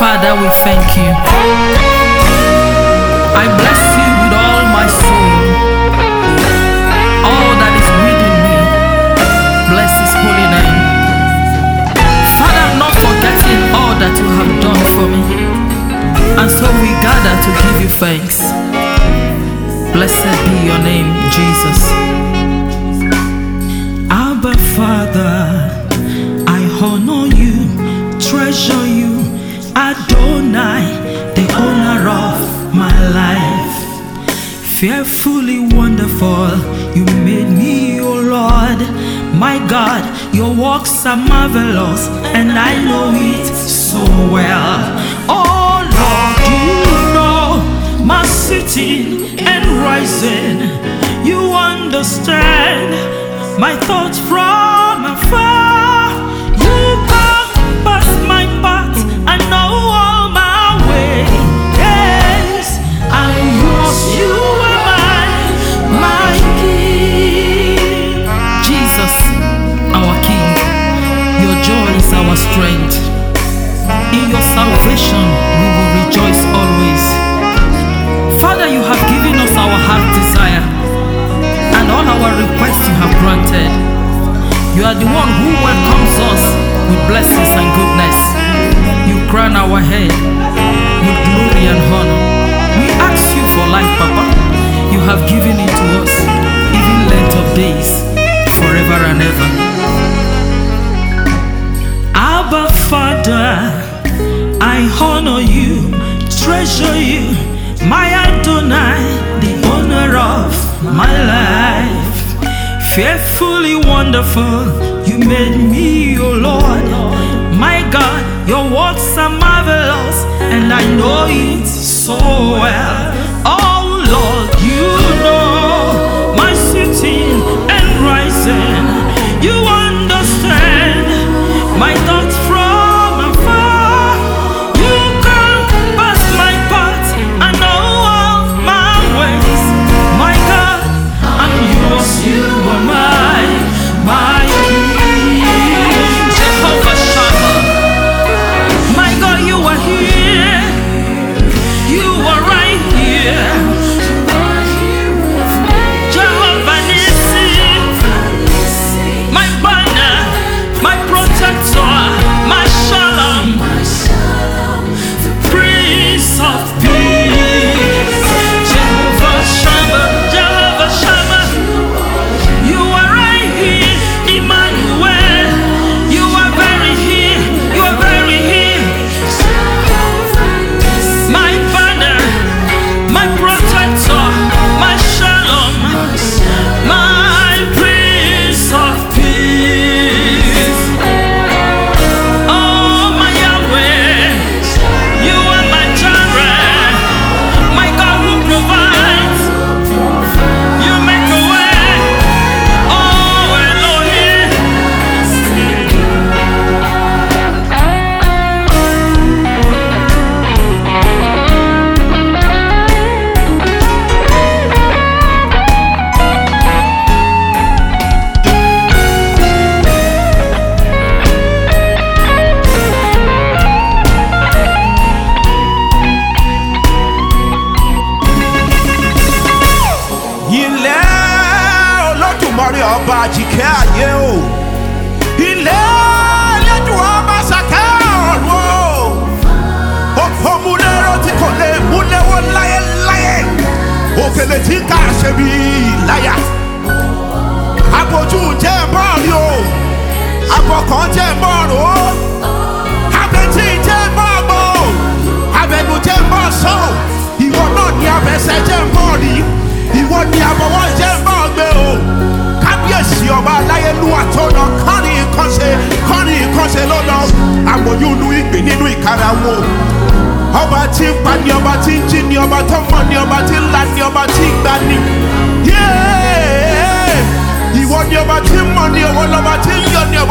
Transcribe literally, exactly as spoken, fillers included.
Father, we thank you. I bless you with all my soul. All that is within me, bless his holy name. Father, I'm not forgetting all that you have done for me, and so we gather to give you thanks. Blessed be your name, Jesus. Abba Father, I honor you, treasure you, Adonai, the owner of my life. Fearfully wonderful, you made me, oh Lord. My God, your works are marvelous, and I know it so well. Oh Lord, you know my sitting and rising. You understand my thoughts from afar. You compass my path and know all my ways. I yours, you are mine, my King. Jesus, our King, your joy is our strength. In your salvation, we will rejoice always. Father, you have given us our heart desire, and all our requests you have granted. You are the one who welcomes us with blessings and goodness. You crown our head with glory and honor. We ask you for life, Papa. You have given it to us, even length of days, forever and ever. Abba Father, I honor you, treasure you, my Adonai, the owner of my life. Fearfully wonderful, you made me, oh Lord. My God, your works are marvelous, and I know it so well. Oh Lord, you know my sitting and rising. You understand my thoughts from afar. You compass my path and know all my ways. My God, I'm yours, you are mine, my King. Jehovah Shammah, my God, you are here. You are right here. Jehovah Nissi, my banner, my protector, my shalom, Prince of Peace. Jehovah Shammah, Jehovah Shammah, you are right here. Emmanuel, you are very here, you are very here. My banner, my protector, my shalom, my Prince of Peace. Oh, my Yahweh, you are my Jireh, my God who provides. You make a way. Oh, Elohim. Ilé Olódùmarè ọba àjíkẹ́ ayé o. Ilé Elédùà ọba sàkẹ́ ọ̀run o. Òkò múlẹ́rọ tí kò lè múlẹ́wọ́ láyéláyé. Òkèlè tí kà ṣe bí láyà. Abojú jẹ́ bọ́ọ̀lù o. Abọ̀kàn jẹ́ bọ́ọ̀lù o. Abẹ́tí jẹ́ bọ́ọ̀lù o. Abẹ́nu jẹ́ bọ́ọ̀sọ̀. Ìwọ náà ni abẹ́sẹ̀ jẹ́ bọ́ọ̀lù. Ìwọ ni àbọ̀wọ́ jẹ́ bọ́ gbé o. Kábíyèsí ọba aláyélúwà tó lọ kọ́ni ìkànṣe kọ́ni ìkànṣe ló lọ. Àmọ̀yún inú ìgbín nínú ìkara wọn. Ọba tí ń pa ni ọba tí ń jí ni ọba tó mọ̀ ni ọba tí ń la ni ọba tí ń gbà ni. Ìwọ ni ọba tí ń mọ̀ ni ọwọ́ lọ́ba tí ń yọ ni